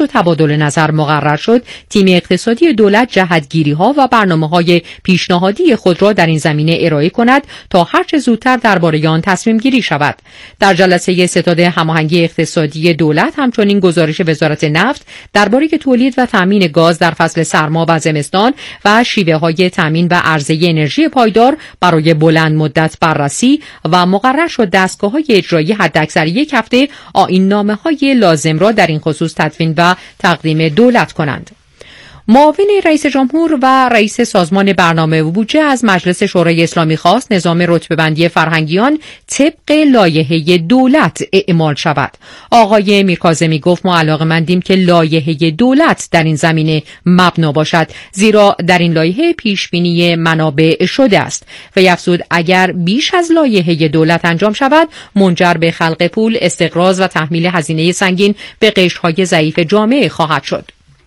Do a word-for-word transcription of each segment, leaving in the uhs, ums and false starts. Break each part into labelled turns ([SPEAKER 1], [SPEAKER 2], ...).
[SPEAKER 1] و تبادل نظر مقرر شد، تیم اقتصادی دولت جهتگیری‌ها و برنامه‌های پیشنهادی خود را در این زمینه ارائه کند تا هر چه زودتر درباره آن تصمیم گیری شود. در جلسه ستاد هماهنگی اقتصادی دولت همچنین گزارش وزارت نفت درباره تولید و تامین گاز در فصل سرما و زمستان و شیوه‌های تامین و عرضه انرژی پایدار برای بلند مدت بررسی و مقرر شد دستگاه‌های اجرایی حداکثر یک هفته آیین‌نامه‌های لازم را در این خصوص تدوین و تقدیم دولت کنند. معاون رئیس جمهور و رئیس سازمان برنامه و بودجه از مجلس شورای اسلامی خواست نظام رتبه‌بندی فرهنگیان طبق لایحه دولت اعمال شود. آقای میرکاظمی گفت ما علاقه‌مندیم که لایحه دولت در این زمینه مبنا باشد، زیرا در این لایحه پیشبینی منابع شده است و افزود اگر بیش از لایحه دولت انجام شود منجر به خلق پول، استقراض و تحمیل هزینه سنگین به قشرهای ضعیف جامعه خواهد شد.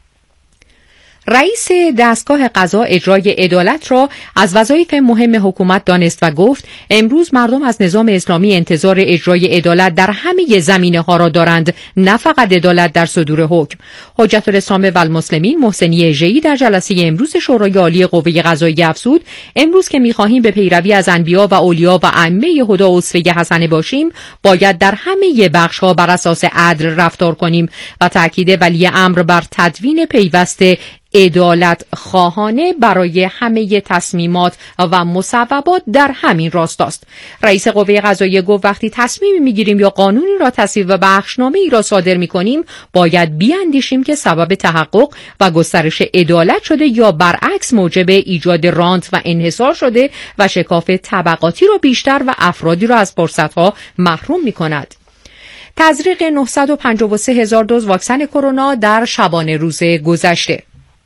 [SPEAKER 1] رئیس دستگاه قضا اجرای عدالت را از وظایف مهم حکومت دانست و گفت امروز مردم از نظام اسلامی انتظار اجرای عدالت در همه زمینه‌ها را دارند، نه فقط عدالت در صدور حکم. حجت الاسلام و المسلمین محسنی اژه‌ای در جلسه امروز شورای عالی قوه قضاییه افزود امروز که می‌خواهیم به پیروی از انبیا و اولیا و ائمه هدی اسوه حسنه باشیم، باید در همه بخش‌ها بر اساس عدل رفتار کنیم و تاکید ولی امر بر تدوین پیوسته عدالت خواهانه برای همه تصمیمات و مصوبات در همین راستاست. رئیس قوه قضاییه گفت وقتی تصمیمی میگیریم یا قانونی را تصویب و بخشنامه‌ای را صادر میکنیم باید بیاندیشیم که سبب تحقق و گسترش عدالت شده یا برعکس موجب ایجاد رانت و انحصار شده و شکاف طبقاتی را بیشتر و افرادی را از فرصت‌ها محروم میکند. تزریق نهصد و پنجاه و سه هزار دوز واکسن کرونا در شبانه روز گذشته.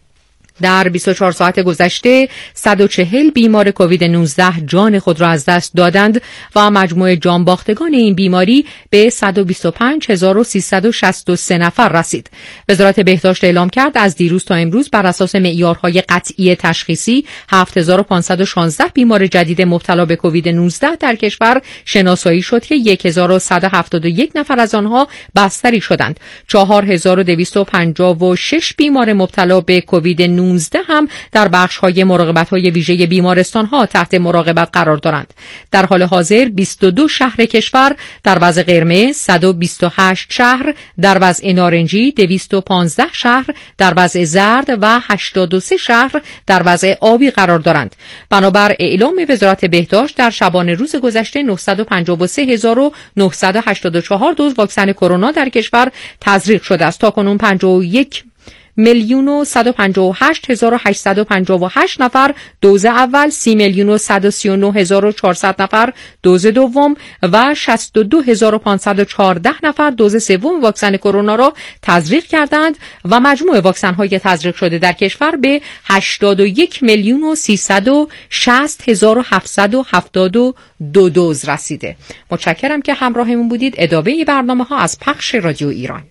[SPEAKER 1] در بیست و چهار ساعت گذشته صد و چهل بیمار کووید نوزده جان خود را از دست دادند و مجموع جان باختگان این بیماری به صد و بیست و پنج هزار و سیصد و شصت و سه نفر رسید. وزارت بهداشت اعلام کرد از دیروز تا امروز بر اساس معیارهای قطعی تشخیصی هفت هزار و پانصد و شانزده بیمار جدید مبتلا به کووید نوزده در کشور شناسایی شد که صد و صد و هفتاد و یک نفر از آنها بستری شدند. چهار هزار و دویست و پنجاه و شش بیمار مبتلا به کووید نوزده هم در بخش‌های مراقبت‌های ویژه بیمارستان‌ها تحت مراقبت قرار دارند. در حال حاضر بیست و دو شهر کشور در وضع قرمز، صد و بیست و هشت شهر در وضع نارنجی، دویست و پانزده شهر در وضع زرد و هشتاد و سه شهر در وضع آبی قرار دارند. بنابر اعلام وزارت بهداشت در شبانه روز گذشته نهصد و پنجاه و سه هزار و نهصد و هشتاد و چهار دوز واکسن کرونا در کشور تزریق شده است. تاکنون پنجاه و یک میلیون و صد و پنجاه و هشت هزار و هشتصد و پنجاه و هشت نفر دوز اول، سی میلیون و صد و سی و نه هزار و چهارصد نفر دوز دوم و شصت و دو هزار و پانصد و چهارده نفر دوز سوم واکسن کرونا را تزریق کردند و مجموع واکسن های تزریق شده در کشور به هشتاد و یک میلیون و سیصد و شصت هزار و هفتصد و هفتاد و دو دوز رسیده. متشکرم که همراهمون بودید. ادامه برنامه ها از پخش رادیو ایران.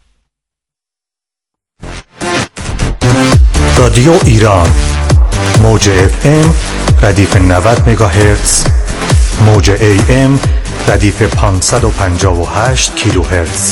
[SPEAKER 2] رادیو ایران موج اف ام ردیف نود مگاهرتز، موج ای ام ردیف پانصد و پنجاه و هشت کیلوهرتز.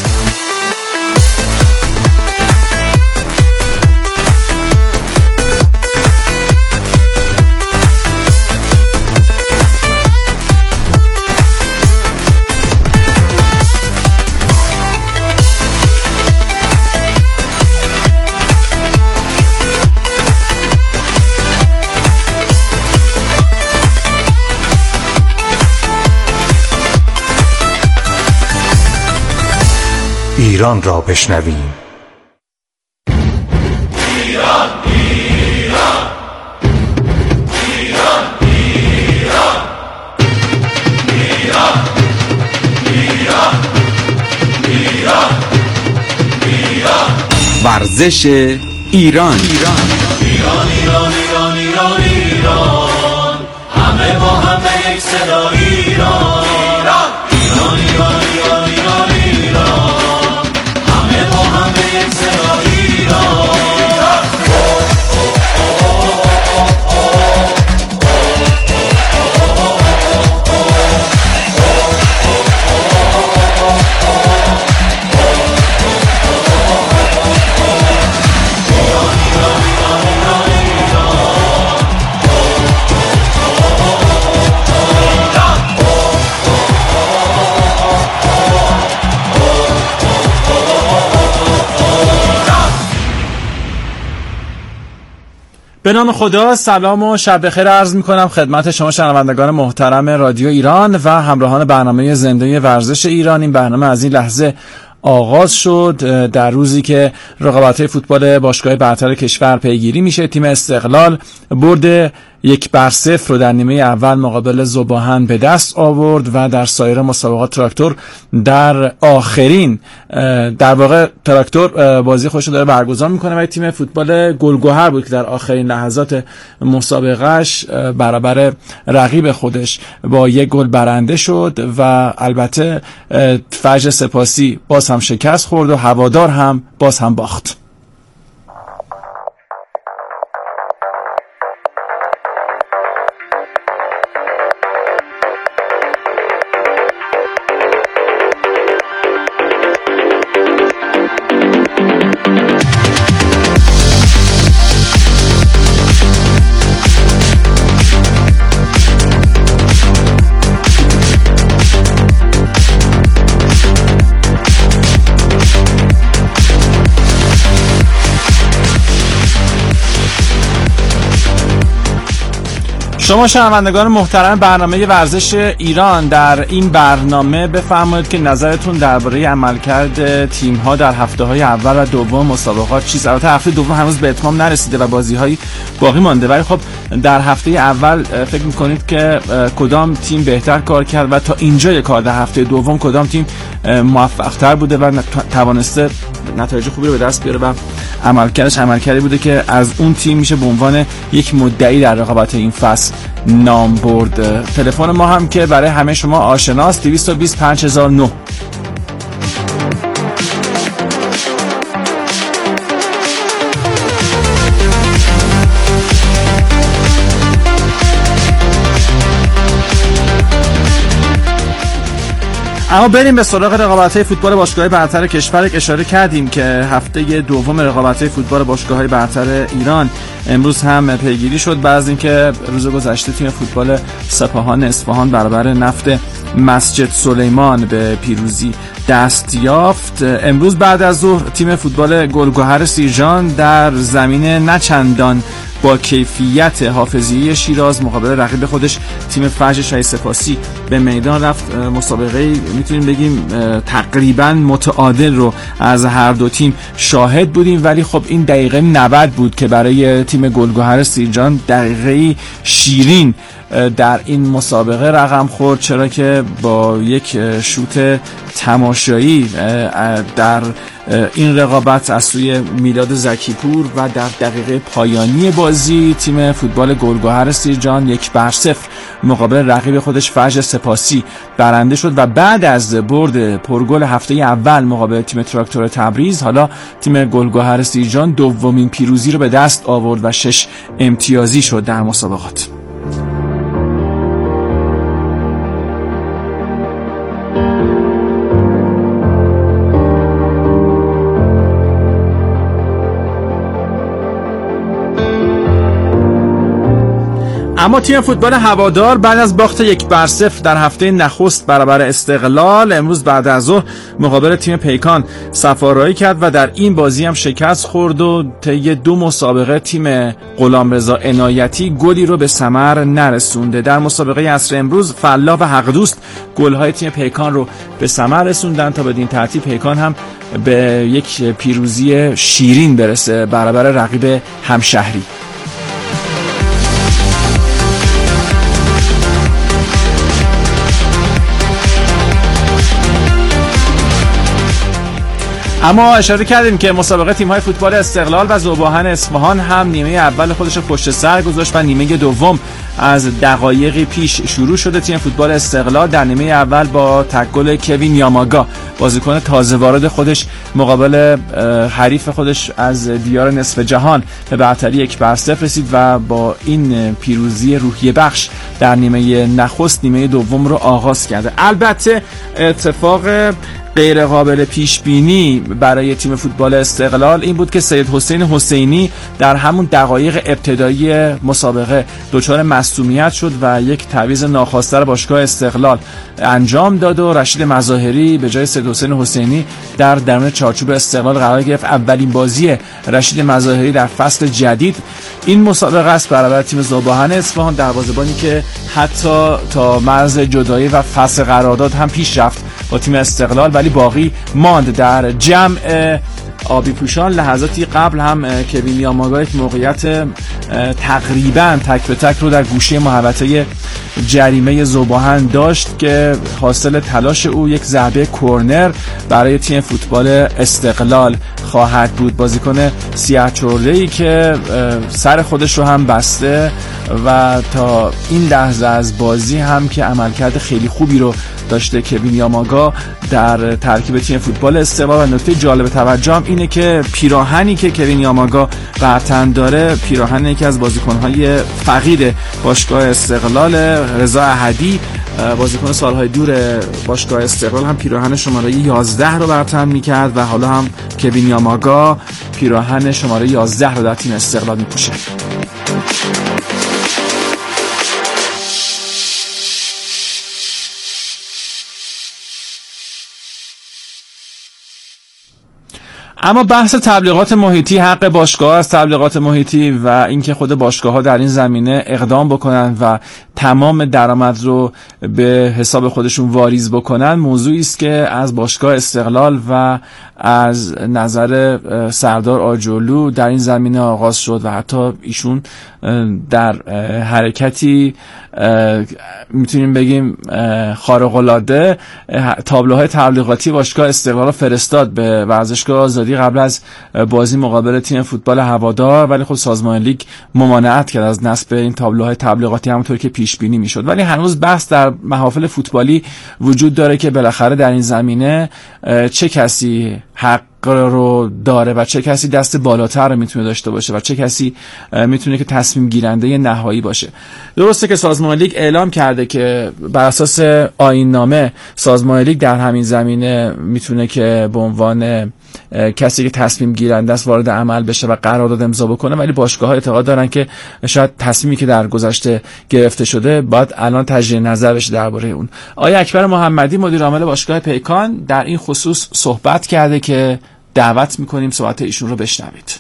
[SPEAKER 2] ایران را بشنویم.
[SPEAKER 3] ایران ایران ایران ایران ایران ایران ایران ایران
[SPEAKER 4] ورزش ایران ایران
[SPEAKER 3] ایران ایران ایران ایران ایران همه با همه یک صدا ایران ایران ایران ایران ایران ایران همه با همه یک صدا ایران
[SPEAKER 5] به نام خدا، سلام و شب بخیر عرض می‌کنم خدمت شما شنوندگان محترم رادیو ایران و همراهان برنامه زنده ورزش ایران. این برنامه از این لحظه آغاز شد در روزی که رقابت‌های فوتبال باشگاه برتر کشور پیگیری میشه. تیم استقلال برد یک بر صفر رو در نیمه اول مقابل ذوب‌آهن به دست آورد و در سایر مسابقات تراکتور در آخرین در واقع تراکتور بازی خودش رو داره برگزار میکنه و تیم فوتبال گلگهر بود که در آخرین لحظات مسابقهش برابر رقیب خودش با یک گل برنده شد و البته فجر سپاسی باز هم شکست خورد و هوادار هم باز هم باخت. شما شنوندگان محترم برنامه ورزش ایران، در این برنامه بفرمایید که نظرتون درباره عملکرد تیم‌ها در هفته‌های اول و دوم مسابقات چیست؟ البته هفته دوم هنوز به اتمام نرسیده و بازی‌هایی باقی مانده، ولی خب در هفته اول فکر می‌کنید که کدام تیم بهتر کار کرد و تا اینجای کار در هفته دوم کدام تیم موفق‌تر بوده و توانسته نتایج خوبی رو به دست بیاره و عملکردش عملکردی بوده که از اون تیم میشه به عنوان یک مدعی در رقابت این فصل نام برد. تلفن ما هم که برای همه شما آشناست، دویست و بیست پنج هزار و نه. اما بریم به سراغ رقابت‌های فوتبال باشگاه‌های برتر کشور. اشاره کردیم که هفته دوم رقابت‌های فوتبال باشگاه‌های برتر ایران امروز هم پیگیری شد. بعد از اینکه روز گذشته تیم فوتبال سپاهان اصفهان برابر نفت مسجد سلیمان به پیروزی دست یافت، امروز بعد از ظهر تیم فوتبال گلگهر سیرجان در زمین نچندان با کیفیت حافظیه شیراز مقابل رقیب خودش تیم فجر شهید سپاسی به میدان رفت. مسابقه میتونیم بگیم تقریبا متعادل رو از هر دو تیم شاهد بودیم، ولی خب این دقیقه نود بود که برای تیم گلگهر سیرجان دقیقه شیرین در این مسابقه رقم خورد، چرا که با یک شوت تماشایی در این رقابت از سوی میلاد زکیپور و در دقیقه پایانی بازی تیم فوتبال گلگهر سیرجان یک بر صفر مقابل رقیب خودش فجر سپاسی برنده شد و بعد از برد پرگل هفته اول مقابل تیم تراکتور تبریز، حالا تیم گلگهر سیرجان دومین پیروزی رو به دست آورد و شش امتیازی شد در مسابقات. اما تیم فوتبال هوادار بعد از باخت یک بر صفر در هفته نخست برابر استقلال، امروز بعد از ظهر مقابل تیم پیکان صفارایی کرد و در این بازی هم شکست خورد و طی دو مسابقه تیم غلامرضا عنایتی گلی رو به ثمر نرسونده. در مسابقه عصر امروز فلاح و حقدوست گل‌های تیم پیکان رو به ثمر رسوندن تا بدین ترتیب پیکان هم به یک پیروزی شیرین برسه برابر رقیب همشهری. اما اشاره کردیم که مسابقه تیم‌های فوتبال استقلال و ذوب‌آهن اصفهان هم نیمه اول خودش رو پشت سر گذاشت و نیمه دوم از دقایقی پیش شروع شده. تیم فوتبال استقلال در نیمه اول با تک گل کوین یاماگا بازیکن تازه وارد خودش مقابل حریف خودش از دیار نصف جهان به برتری یک بر صفر رسید و با این پیروزی روحیه بخش در نیمه نخست نیمه دوم رو آغاز کرده. البته اتفاق غیر قابل پیش بینی برای تیم فوتبال استقلال این بود که سید حسین حسینی در همون دقایق ابتدایی مسابقه دچار مصدومیت شد و یک تعویض ناخواسته را باشگاه استقلال انجام داد و رشید مظاهری به جای سید حسین حسینی در درون چارچوب استقلال قرار گرفت. اولین بازی رشید مظاهری در فصل جدید این مسابقه است برابر تیم ذوباهن اصفهان، دروازه‌بانی که حتی تا مرز جدایی و فصل قرارداد هم پیش رفت با تیم استقلال ولی باقی ماند در جمع آبی پوشان. لحظاتی قبل هم کوین یاماگا یک موقعیت تقریبا تک به تک رو در گوشه محوطه جریمه ذوباهن داشت که حاصل تلاش او یک ضربه کرنر برای تیم فوتبال استقلال خواهد بود. بازیکن سیاه چرله‌ای که سر خودش رو هم بسته و تا این لحظه از بازی هم که عملکرد خیلی خوبی رو داشته کوین یاماگا در ترکیب تیم فوتبال استقلال. و نکته جالب توجه هم اینه که پیراهنی که کوین یاماگا بر تن داره پیراهن یکی از بازیکن‌های فقید باشگاه استقلال، رضا احدی، بازیکن سالهای دور باشگاه استقلال، هم پیراهن شماره یازده رو بر تن می‌کرد و حالا هم کوین یاماگا پیراهن شماره یازده رو در تیم استقلال می‌پوشه. اما بحث تبلیغات محیطی حق باشگاه است، تبلیغات محیطی و اینکه خود باشگاه‌ها در این زمینه اقدام بکنن و تمام درآمد رو به حساب خودشون واریز بکنن موضوعی است که از باشگاه استقلال و از نظر سردار آجرلو در این زمینه آغاز شد و حتی ایشون در حرکتی میتونیم بگیم خارق‌العاده تابلوهای تبلیغاتی باشگاه استقلال فرستاد به ورزشگاه آزادی قبل از بازی مقابل تیم فوتبال هوادار، ولی خب سازمان لیگ ممانعت کرد از نصب این تابلوهای تبلیغاتی همونطور که پیش بینی میشد. ولی هنوز بحث در محافل فوتبالی وجود داره که بالاخره در این زمینه چه کسی حق رو داره و چه کسی دست بالاتر رو میتونه داشته باشه و چه کسی میتونه که تصمیم گیرنده نهایی باشه. درسته که سازمان لیگ اعلام کرده که بر اساس آیین نامه سازمان لیگ در همین زمینه میتونه که به عنوان کسی که تصمیم گیرنده است وارد عمل بشه و قرارداد امضا بکنه، ولی باشگاه‌ها اعتقاد دارن که شاید تصمیمی که در گذشته گرفته شده باید الان تجدید نظر بشه درباره اون. آقای اکبر محمدی مدیر عامل باشگاه پیکان در این خصوص صحبت کرده که دعوت میکنیم صحبت ایشون رو بشنوید.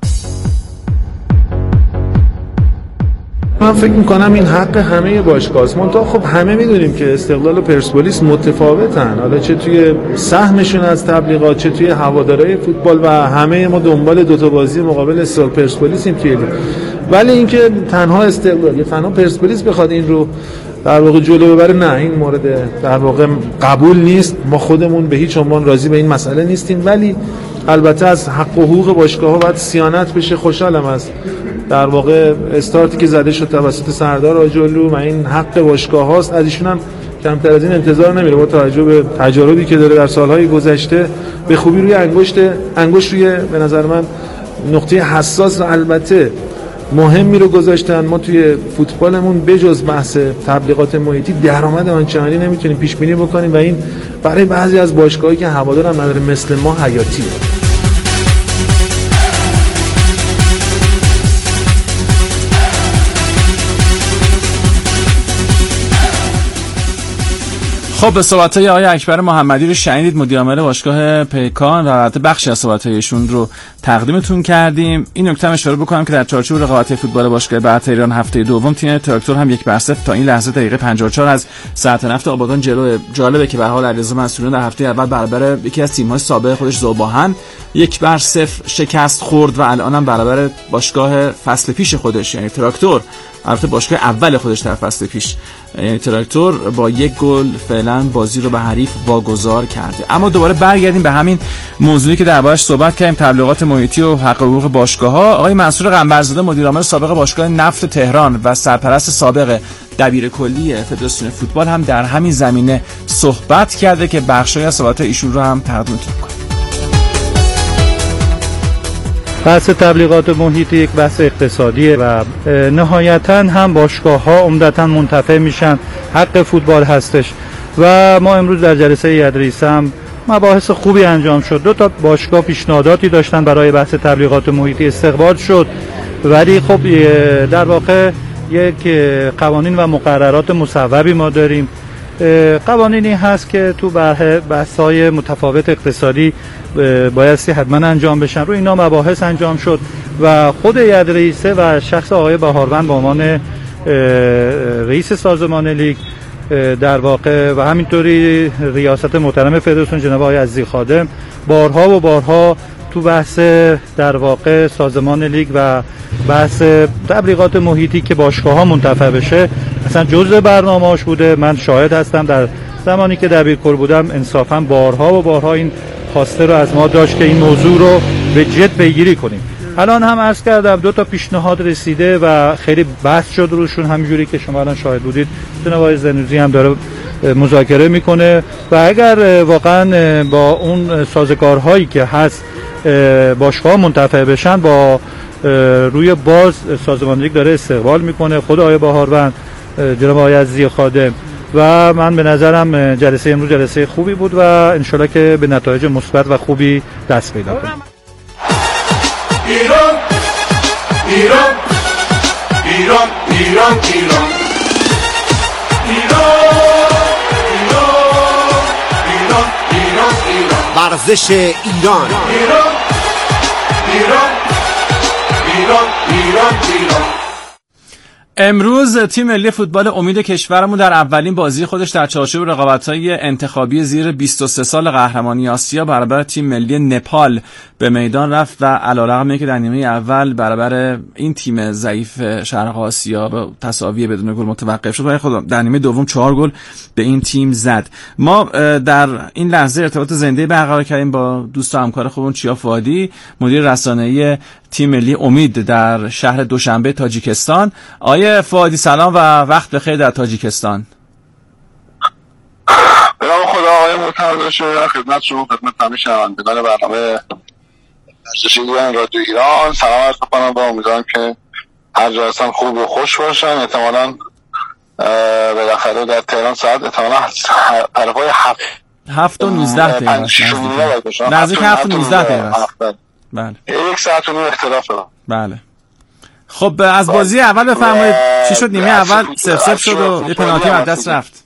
[SPEAKER 6] من فکر میکنم این حق همه باشگاه‌ست. منتها خب همه میدونیم که استقلال و پرسپولیس متفاوتن، حالا چه توی سهمشون از تبلیغات چه توی هوادارهای فوتبال و همه ما دنبال دوتا بازی مقابل استقلال پرسپولیسیم توی لیگ. ولی اینکه تنها استقلال یا تنها پرسپولیس بخواد این رو در واقع جلو ببره، نه، این مورد در واقع قبول نیست. ما خودمون به هیچ عنوان راضی به این مسئله نیستیم، ولی البته از حق و حقوق باشگاه‌ها باید صیانت بشه. خوشحالم از در واقع استارتی که زده شد توسط سردار آجرلو و این حق باشگاه‌هاست. از ایشون هم کمتر از این انتظار نمیره با توجه به تجاربی که داره در سالهای گذشته. به خوبی روی انگشت انگشت روی به نظر من نقطه حساس و البته مهمی رو گذاشتن. ما توی فوتبالمون بجز بحث تبلیغات محیطی درآمد آنچنانی نمیتونیم پیش بینی بکنیم و این برای بعضی از باشگاهایی که هوادار هم نداره مثل ما حیاتیه.
[SPEAKER 5] خب به صحبت‌های آقای اکبر محمدی رو شنیدید، مدیر عامل باشگاه پیکان، و البته بخشی از صحبت‌هایشون رو تقدیمتون کردیم. این نکته اشاره بکنم که در چارچوب رقابت فوتبال باشگاه برتر ایران هفته دوم تیم تراکتور هم یک بر صفر تا این لحظه دقیقه پنجاه و چهار از ساعت نفت آبادان جلو. جالبه که به حال علیرضا منصوریان در هفته اول برابر یکی از تیم‌های سابق خودش ذوباهن یک بر صفر شکست خورد و الانم برابر باشگاه فصل پیش خودش یعنی تراکتور، البته باشگاه اول خودش در فصل پیش یعنی تراکتور، با یک گل فعلا بازی رو به حریف واگذار کرده. اما دوباره برگردیم به همین موضوعی که دربارش صحبت کردیم، تبلیغات محیطی و حق و حقوق باشگاه‌ها. آقای منصور قنبرزاده مدیر عامل سابق باشگاه نفت تهران و سرپرست سابق دبیر کلی فدراسیون فوتبال هم در همین زمینه صحبت کرده که بخشای از صحبت ایشون رو هم تقدیمتون کنیم.
[SPEAKER 7] بحث تبلیغات محیطی یک بحث اقتصادیه و نهایتاً هم باشگاه‌ها عمدتاً منتفع میشن، حق فوتبال هستش. و ما امروز در جلسه هیئت رئیسه هم مباحث خوبی انجام شد. دو تا باشگاه پیشنهاداتی داشتن برای بحث تبلیغات محیطی، استقبال شد، ولی خب در واقع یک قوانین و مقررات مصوبی ما داریم. قوانینی هست که تو بحث‌های متفاوت اقتصادی بایستی حتما انجام بشن. رو اینا مباحث انجام شد و خود هیئت رئیسه و شخص آقای بهاروند به عنوان رئیس سازمان لیگ در واقع و همینطوری ریاست محترم فدراسیون جناب آقای عزیزی خادم بارها و بارها تو بحث در واقع سازمان لیگ و بحث تبلیغات محیطی که باشگاه‌ها منتفع بشه اصلا جزء برنامه‌اش بوده. من شاهد هستم در زمانی که دبیرکل بودم انصافا بارها و بارها این خواسته رو از ما داشت که این موضوع رو به جد پیگیری کنیم. الان هم عرض کردم دو تا پیشنهاد رسیده و خیلی بحث شد روشون، همینجوری که شما الان شاهد بودید. جناب آقای زنوزی هم داره مذاکره میکنه و اگر واقعا با اون سازوکارهایی که هست باشگاه منتفع بشن با روی باز سازمان لیگ داره استقبال میکنه، خود آقای بهاروند، جناب آقای عزیزی خادم و من به نظرم جلسه امروز جلسه خوبی بود و انشالله که به نتایج مثبت و خوبی دست پیدا کنیم.
[SPEAKER 3] ایران ایران ایران ایران ایران ایران ایران ایران
[SPEAKER 8] ورزش ایران
[SPEAKER 3] ایران ایران ایران ایران ایران.
[SPEAKER 5] امروز تیم ملی فوتبال امید کشورمون در اولین بازی خودش در چارچوب رقابت‌های انتخابی زیر بیست و سه سال قهرمانی آسیا برابر تیم ملی نپال به میدان رفت و علیرغم اینکه در نیمه اول برابر این تیم ضعیف شرق آسیا به تساوی بدون گل متوقف شد، ولی خود در نیمه دوم چهار گل به این تیم زد. ما در این لحظه ارتباط زنده برقرار کردیم با دوست و همکار خودمون چیا فؤادی، مدیر رسانه‌ای تیم ملی امید در شهر دوشنبه تاجیکستان. آیه فؤادی سلام و وقت بخیر در تاجیکستان.
[SPEAKER 9] به نام خدا آقای محترم شما خدمت شما خدمت همه شنوندگان برنامه ورزش ایران رادیو ایران سلام عرض می‌کنم و امیدوارم که هر جا هستن خوب و خوش باشن. احتمالاً بالاخره در تهران ساعت احتمالاً طرفای هفت
[SPEAKER 5] هفت و نوزده دقیقه نزدیک هفت و نوزده دقیقه بله
[SPEAKER 9] یک ساعت و نیم اختلاف دارم.
[SPEAKER 5] بله خب از بازی اول بفرمایید چی شد؟ نیمه اول صفر صفر شد و یه پنالتی از دست رفت.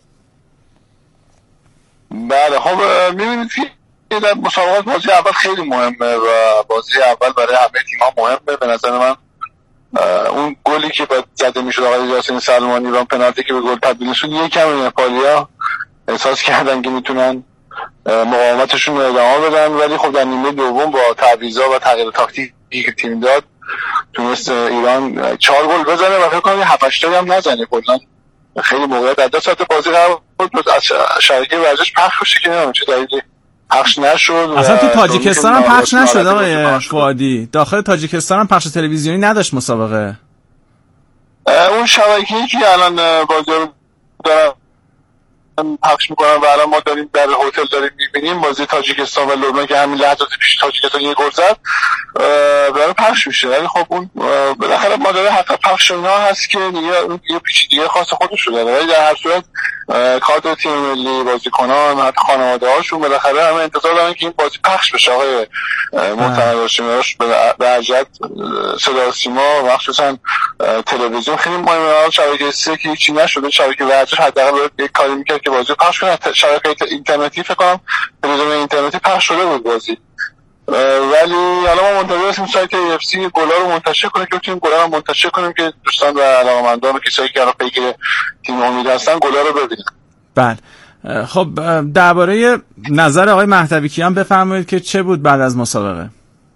[SPEAKER 9] بله خب می‌بینید که در مسابقات بازی اول خیلی مهمه و بازی اول برای همه تیم‌ها مهمه. به نظر من اون گلی که بعد زده میشد آقای یاسین سلمانی و پنالتی که به گل تبدیل شد یکم نپالیا احساس کردن که میتونن مقاومتشون رو ادامه بدن، ولی خب در نیمه دوم با تعویضا و تغییر تاکتیکی که تیم داد تونست ایران چهار گل بزنه و فکر کنم هفت هشت هم نزنه. کلا خیلی موقعیت در دو ساعت بازی قرار بود از شبکه ورزش پخش بشه که نمیدونم چه دلیلی پخش نشد.
[SPEAKER 5] اصلا تو تاجیکستان هم پخش نشد آقای فؤادی، داخل تاجیکستان هم پخش تلویزیونی نداشت مسابقه.
[SPEAKER 9] اون شبکه‌ای که الان بازی رو دارن پخش میکنن و الان ما داریم در هتل داریم میبینیم بازی تاجیکستان و لبنان که همین لحظات پیش تاجیکستان یه گل زد داره پخش میشه، ولی خب اون بالاخره ماجرا حق پخش اونها هست که دیگه یه پیچیدگی خاص خودش رو داره، ولی در هر صورت کادر تیم ملی، بازیکنان، حتی خانواده‌هاشون بالاخره همه انتظار دارن که این بازی پخش بشه. آقای محترم داشتیمش به عجلت صدا و سیما مخصوصا تلویزیون خیلی مهمه. شبکه سه که هیچی نشده، شبکه ورزش حداقل باید یک کاری میکرد که بازی پخش کنه. شبکه اینترنتی فکر کنم تلویزیون اینترنتی پخش شده بود بازی، ولی حالا ما منتظر هستیم سایت ای اف سی گلا رو منتشر کنه که بتونیم گلا رو منتشر کنیم که دوستان و علاقه‌مندان و کسایی که الان پیگیر تیم امید هستن گلا رو ببینن.
[SPEAKER 5] بله خب درباره نظر آقای مهدوی کیان بفرمایید که چه بود بعد از مسابقه؟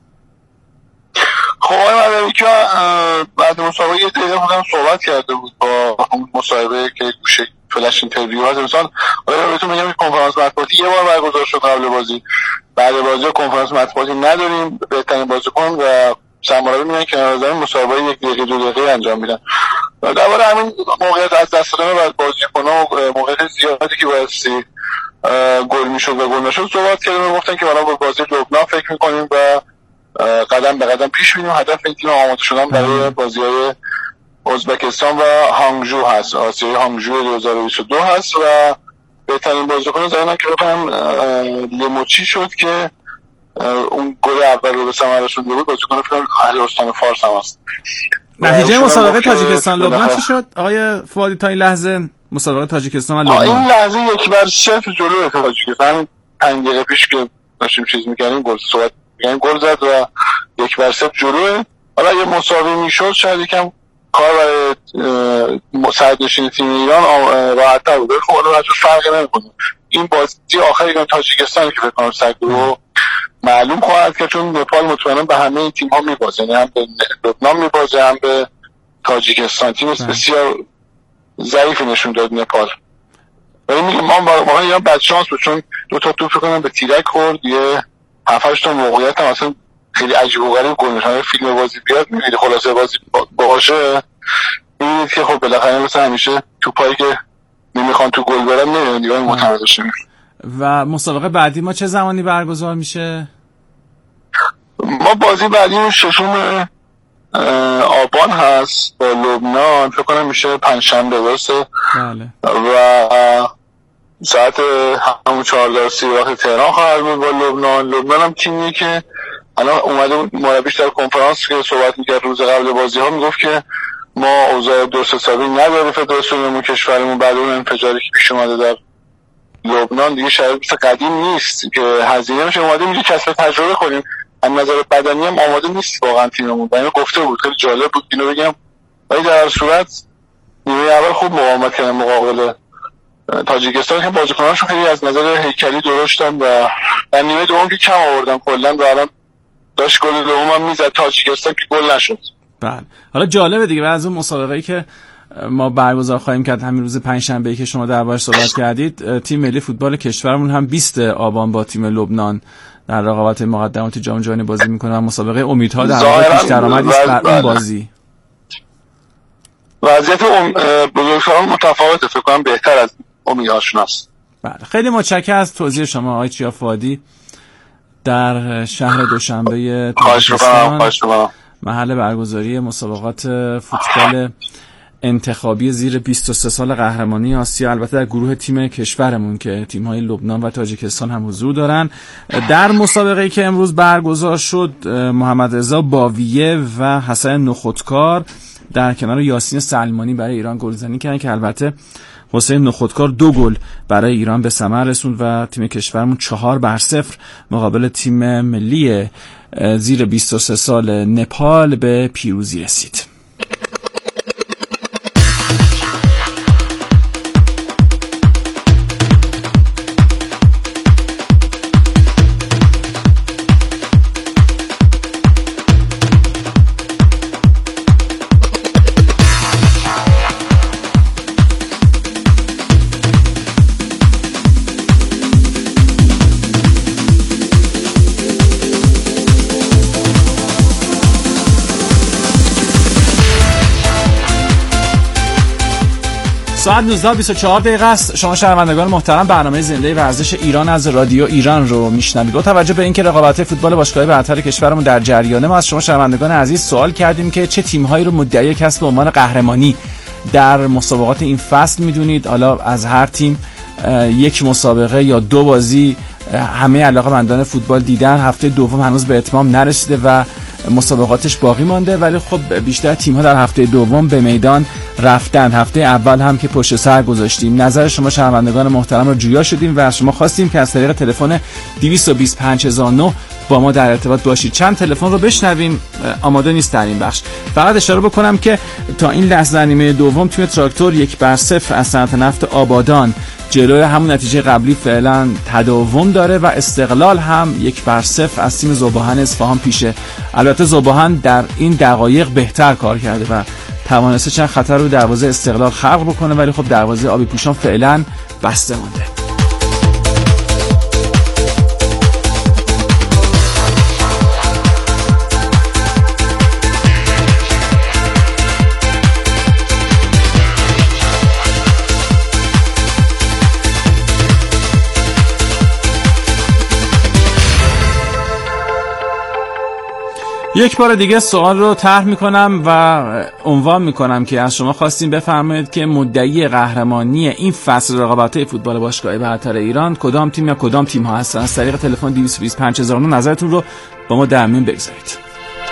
[SPEAKER 9] خب آقای مهدوی کیان بعد مسابقه یه دقیقه خودم صحبت کرده بود با همون مصاحبه که گوشه فلش اینترویو هست. مثلا آره بهتون میگم کنفرانس مطبوعاتی یه بار برگزار شد قبل بازی، بعد بازی کنفرانس مطبوعاتی نداریم، بهترین بازیکن و سرمربی میگن که نظر مسابقه یک دقیقه دو دقیقه انجام میدن. درباره همین موقعیت از دست دادن و بازیکن‌ها و موقعیت زیادی که واسه گل میشد و گل نشد صحبت کردیم، گفتن که ما با بازی لبنان فکر میکنیم و قدم به قدم پیش میریم. هدف این تیم آماده شدن برای بازی‌های ازبکستان و هانگجو هست، آسیای هانگجو دو هزار و بیست و دو هست و به بهترین بازیکن زدن که بکنم لیموچی شد که اون گل اول رو به ثمر رسونده بود. بازیکن فکر اهل استان فارس هم هست.
[SPEAKER 5] نتیجه مسابقه تاجیکستان لبنان چی شد آقای فؤادی تا این لحظه؟ مسابقه تاجیکستان و لبنان
[SPEAKER 9] این لحظه یک بر صفر جلوی تاجیکستان. پنج دقیقه پیش که داشتیم چیز می‌کردیم گل صحبت می‌کردیم گل زد و یک بر صفر جلوی. حالا اگه مساوی میشد شاید یکم کار برای صدرنشین تیم ایران راحت‌تر بود. خب حالا بچه‌ها فرقی نمی‌کنه. این بازی آخری که تاجیکستان که فکر کنم سگ رو معلوم خواهد که چون نپال مطمئنا به همه این تیم‌ها می‌بازه، یعنی هم به لبنان می‌بازه هم به تاجیکستان. تیم بسیار ضعیفی نشون داد نپال. ولی میگم ما واقعا ایران بد شانس بود چون دو تا توپ فکر کنم به تیرک خورد، یه هفت هشت تا موقعیت هم اصلا خیلی عجیب و غریب گل نشون. فیلم بازی بیاد می‌بینید خلاصه بازی باشه می‌بینید که خب بالاخره مثلا همیشه توپایی که نمیخوان تو گل برن نمی‌بینید ایران متمرکز میشه.
[SPEAKER 5] و مسابقه بعدی ما چه زمانی برگزار میشه؟
[SPEAKER 9] ما بازی بعدی ششم آبان هست با لبنان، فکر کنم میشه پنجشنبه درسته؟
[SPEAKER 5] بله.
[SPEAKER 9] و ساعت همون چهارده و سی وقت تهران خواهد بود با لبنان. لبنان هم تیمیه که الان اومده مربیش در کنفرانس که صحبت میکرد روز قبل بازی ها میگفت که ما اوضاع درست حسابی نداره فدراسیونمون کشورمون بعد اون انفجاری که پیش اومده در لبنان دیگه شاید مثل قدیم نیست که هزینه میشه اومده میگه کسب تجربه کنیم. از نظر بدنی هم آماده نیست واقعا تیممون. اینو گفته بود خیلی جالب بود اینو بگم. ولی در هر صورت نیمه اول خوب مقاومت کردن مقابل تاجیکستان که بازیکنانشون خیلی از نظر هیکلی درشتن و در نیمه دوم که کم آوردن کلا و الان داشت گل دوم هم میزد تاجیکستان که گل نشد.
[SPEAKER 5] بله. حالا جالبه دیگه از اون مسابقه‌ای که ما برگزار خواهیم کرد همین روز پنجشنبه که شما دربارش صحبت کردید، تیم ملی فوتبال کشورمون هم بیست آبان با تیم لبنان در رقابت مقدمات جام جهانی بازی میکنه و مسابقه امیدها در واقع پیش درآمدی است بر اون بازی.
[SPEAKER 9] وضعیت بزرگسالان متفاوته، فکر کنم بهتر از امیدهاشون است.
[SPEAKER 5] بله خیلی متشکرم از توضیح شما آقای چیا فؤادی در شهر دوشنبه تاجیکستان محل برگزاری مسابقات فوتبال انتخابی زیر بیست و سه سال قهرمانی آسیا، البته در گروه تیم کشورمون که تیم‌های لبنان و تاجیکستان هم حضور دارن. در مسابقه‌ای که امروز برگزار شد محمد رضا باویه و حسن نخودکار در کنار یاسین سلمانی برای ایران گلزنی کردن که البته حسین نخودکار دو گل برای ایران به ثمر رسوند و تیم کشورمون چهار بر صفر مقابل تیم ملی زیر بیست و سه سال نپال به پیروزی رسید. ساعت نوزده و بیست و چهار دقیقه است. شما شنوندگان محترم برنامه زنده ورزش ایران از رادیو ایران رو میشنوید. با توجه به اینکه رقابت فوتبال باشگاه‌های برتر کشورمون در جریانه، ما از شما شنوندگان عزیز سوال کردیم که چه تیم‌هایی رو مدعی کسب عنوان قهرمانی در مسابقات این فصل میدونید. حالا از هر تیم یک مسابقه یا دو بازی همه علاقه‌مندان فوتبال دیدن. هفته دوم هنوز به اتمام نرسیده و مسابقاتش باقی مانده، ولی خب بیشتر تیم‌ها در هفته دوم به میدان رفتن. هفته اول هم که پشت سر گذاشتیم. نظر شما شنوندگان محترم رو جویا شدیم و از شما خواستیم که از طریق تلفن دویست و بیست و پنج هزار و نه با ما در ارتباط باشید. چند تلفن رو بشنویم، آماده نیست در این بخش. فقط اشاره بکنم که تا این لحظه در نیمه دوم تیم تراکتور یک بر صفر از صنعت نفت آبادان جلوی همون نتیجه قبلی فعلا تداوم داره و استقلال هم یک بر صفر از تیم ذوباهن اصفهان پیشه. البته ذوباهن در این دقایق بهتر کار کرده و توانسته چند خطر رو دروازه استقلال خلق بکنه، ولی خب دروازه آبی پوشان فعلا بسته مونده. یک بار دیگه سوال رو طرح میکنم و عنوان میکنم که از شما خواستیم بفرمایید که مدعی قهرمانی این فصل رقابت‌های فوتبال باشگاه‌های برتر ایران کدام تیم یا کدام تیم ها هستن. از طریق تلفن دویست و بیست و پنج هزار و نه نظرتون رو با ما در میون بگذارید.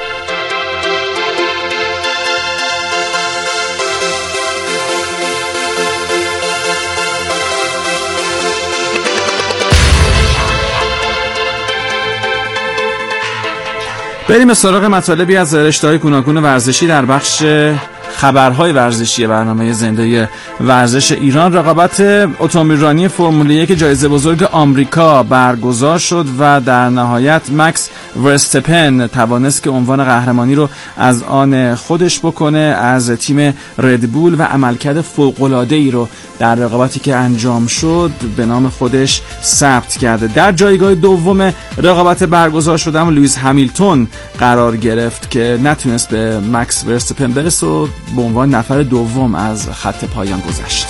[SPEAKER 5] بریم به سراغ مطالبی از رشته‌های گوناگون ورزشی در بخش خبرهای ورزشی برنامه زنده ورزش ایران. رقابت اتومبیلرانی فرمول یک جایزه بزرگ آمریکا برگزار شد و در نهایت مکس ورستپن توانست که عنوان قهرمانی رو از آن خودش بکنه. از تیم ردبول و عملکرد فوق‌العاده‌ای رو در رقابتی که انجام شد به نام خودش ثبت کرده. در جایگاه دوم رقابت برگزار شده اما لوئیس همیلتون قرار گرفت که نتونست به مکس ورستپن برسه و به عنوان نفر دوم از خط پایان گذشت.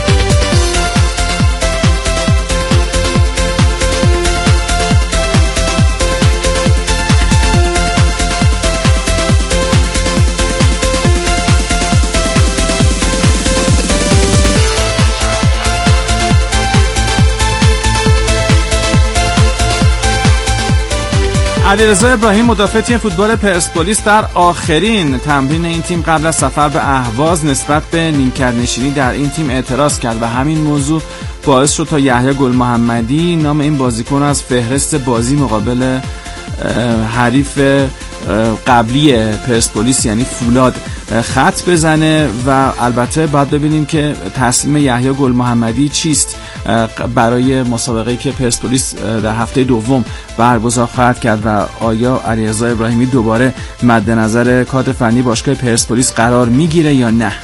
[SPEAKER 5] علیرضا ابراهیم مدافع تیم فوتبال پرسپولیس در آخرین تمرین این تیم قبل از سفر به اهواز نسبت به نیمکت‌نشینی در این تیم اعتراض کرد و همین موضوع باعث شد تا یحیی گل محمدی نام این بازیکن از فهرست بازی مقابل حریف قبلی پرسپولیس یعنی فولاد خط بزنه و البته باید ببینیم که تصمیم یحیی گل محمدی چیست برای مسابقه‌ای که پرسپولیس در هفته دوم برگزار خواهد کرد و آیا علیرضا ابراهیمی دوباره مد نظر کادر فنی باشگاه پرسپولیس قرار میگیره یا نه.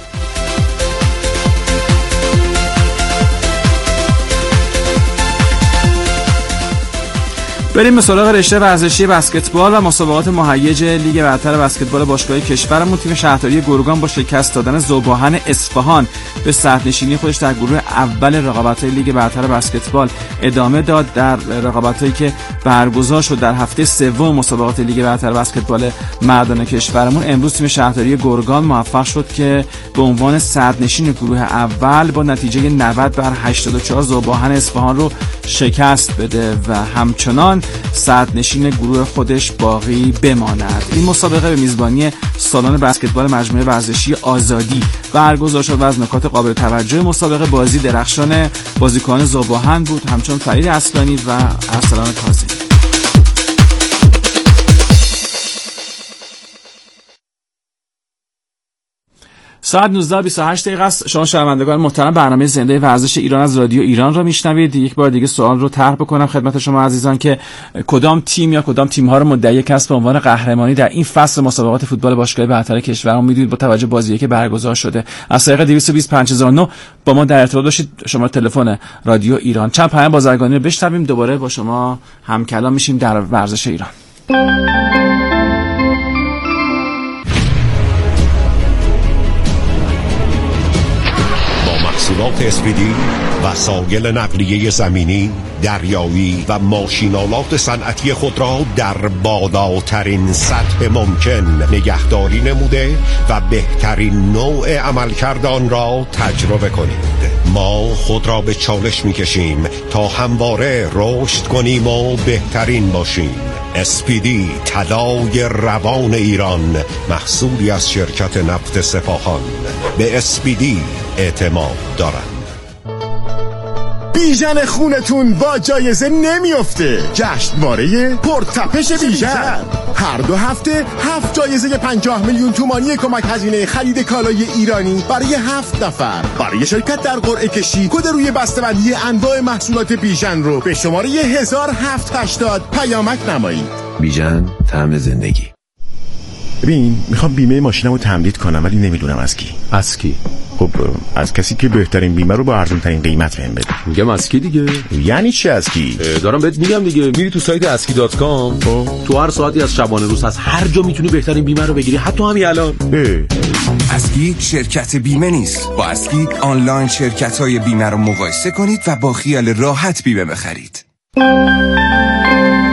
[SPEAKER 5] بریم به سراغ رشته ورزشی بسکتبال و مسابقات مهیج لیگ برتر بسکتبال باشگاه کشورمون. تیم شهرداری گرگان با شکست دادن ذوب‌آهن اصفهان به صدرنشینی خودش در گروه اول رقابت‌های لیگ برتر بسکتبال ادامه داد. در رقابت‌هایی که برگزار شد در هفته سوم مسابقات لیگ برتر بسکتبال مردان کشورمون، امروز تیم شهرداری گرگان موفق شد که به عنوان صدرنشین گروه اول با نتیجه نود بر هشتاد و چهار ذوب‌آهن اصفهان رو شکست بده و همچنان صدرنشین گروه خودش باقی بماند. این مسابقه به میزبانی سالن بسکتبال مجموعه ورزشی آزادی برگزار شد و از نکات قابل توجه مسابقه بازی درخشان بازیکنان ذوب‌آهن بود، همچون فرید اصلانی و ارسلان کاظمی. ساعت نوزده و بیست و هشت دقیقه است. شما شنوندگان محترم برنامه زنده ورزش ایران از رادیو ایران را میشنوید. یک بار دیگه سوال رو طرح بکنم خدمت شما عزیزان که کدام تیم یا کدام تیم ها رو مدعی کسب به عنوان قهرمانی در این فصل مسابقات فوتبال باشگاه برتر کشورمون میدونید با توجه بازی که برگزار شده. از طریق دویست و بیست و پنج هزار و نه با ما در ارتباط باشید. شما تلفن رادیو ایران. چند پیام بازرگانی رو بشنویم، دوباره با شما هم کلام میشیم در ورزش ایران.
[SPEAKER 8] محصولات اسپیدی، وسایل نقلیه زمینی، دریایی و ماشینالات صنعتی خود را در بالاترین سطح ممکن نگهداری نموده و بهترین نوع عملکرد آن را تجربه کنید. ما خود را به چالش می‌کشیم تا همواره رشد کنیم و بهترین باشیم. اسپیدی، طلای روان ایران، محصولی از شرکت نفت سپاهان. به اسپیدی اعتماد دارند.
[SPEAKER 10] بیژن خونتون با جایزه نمیافته. جشنواره پرتپش بیژن هر دو هفته هفت جایزه پنجاه میلیون تومانی کمک هزینه خرید کالای ایرانی برای هفت نفر. برای شرکت در قرعه کشی کد روی بسته‌بندی انواع محصولات بیژن رو به شماره هزار و هفتصد و هشتاد پیامک نمایید.
[SPEAKER 11] بیژن، طعم زندگی.
[SPEAKER 10] ببین، میخوام بیمه ماشینمو تمدید کنم ولی نمیدونم از کی.
[SPEAKER 11] از کی؟
[SPEAKER 10] خب از کسی که بهترین بیمه رو با ارزون ترین قیمت بهم بده.
[SPEAKER 11] میگم از کی دیگه؟
[SPEAKER 10] یعنی چی از کی؟
[SPEAKER 11] دارم بهت میگم دیگه. میری تو سایت اسکی دات کام، تو هر ساعتی از شبانه روز از هر جا میتونی بهترین بیمه رو بگیری، حتی همین الان.
[SPEAKER 12] اسکی شرکت بیمه نیست. با اسکی آنلاین شرکت‌های بیمه رو مقایسه کنید و با خیال راحت بیمه بخرید.